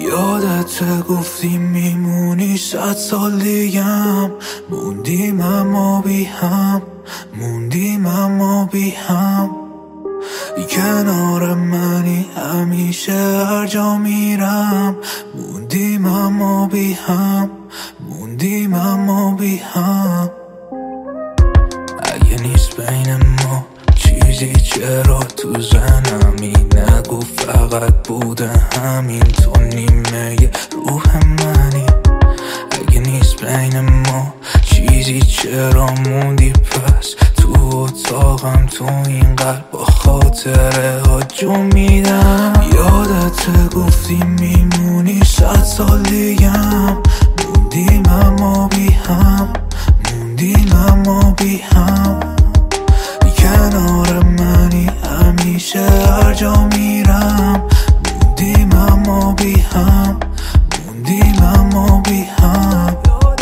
یادت گفتی میمونی 100 سال دیگم، موندیم اما بی هم، موندیم اما بی هم. کنار منی همیشه هر جا میرم، موندیم اما بی هم، موندیم اما بی هم. اگه نیست بین ما چیزی چرا تو ذهنمی نگو فقط بوده همین، تو نیمه روح منی. اگه نیست بین ما چیزی چرا موندی پس تو اتاقم، تو این قلب با خاطره ها جو میدم. یادت گفتی میمونی 100 سال دیگم، موندیم اما بی هم، موندیم اما بی هم. کنار منی همیشه هر جا میرم، موندیم اما بی هم، موندیم اما بی هم.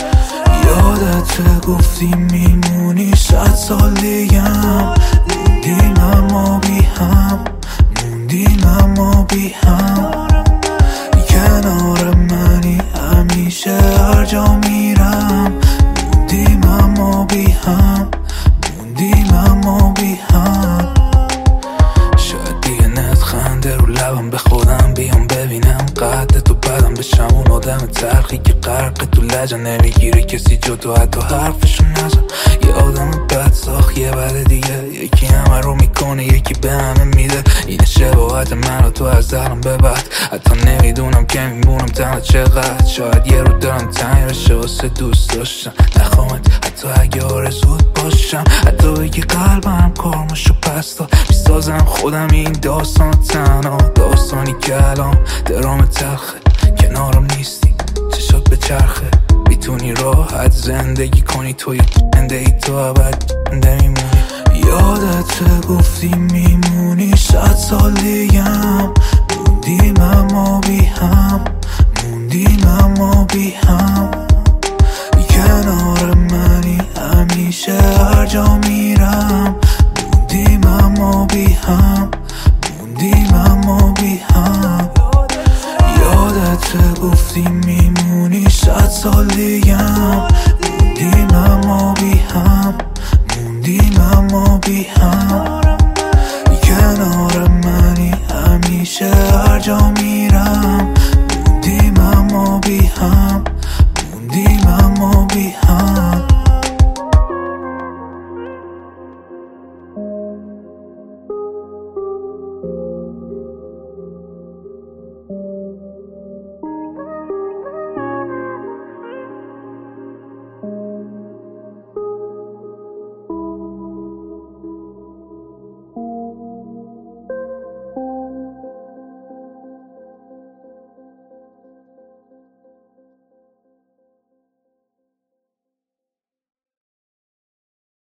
یادت گفتی میمونی 100 سال دیگم، موندیم اما بی هم، موندیم اما بی هم. کنار منی همیشه هر جا میرم، موندیم اما بی هم، موندیم اما بی هم. شاید دیگه نت خنده رو لبم به خودم بیام ببینم قد تو بدم بشم اون آدم تلخی که غرق تو لجه نمیگیره کسی جدا حتی حرفشو نزن. یه آدم بد ساخت یه بد دیگه، یکی همه رو میکنه یکی به همه میده. اینه شباهت من و تو از درم به بعد، حتی نمیدونم که میمونم تنها چقدر. شاید یه رو دارم تنگ بشه واسه دوست داشتم، نخوامت حتی اگه آرزوت باشم. حتی اگه قلبم کارمشو پس داد میسازم خودم این داستان تنها، داستانی که الان درام تلخه. کنارم نیستی چشات به چرخه، میتونی راحت زندگی کنی توی زندگی تو ابد میمونی. یادت گفتی میمونی 100 سال دیگم، موندیم اما بی هم، موندیم اما بی هم. کنار منی همیشه هر جا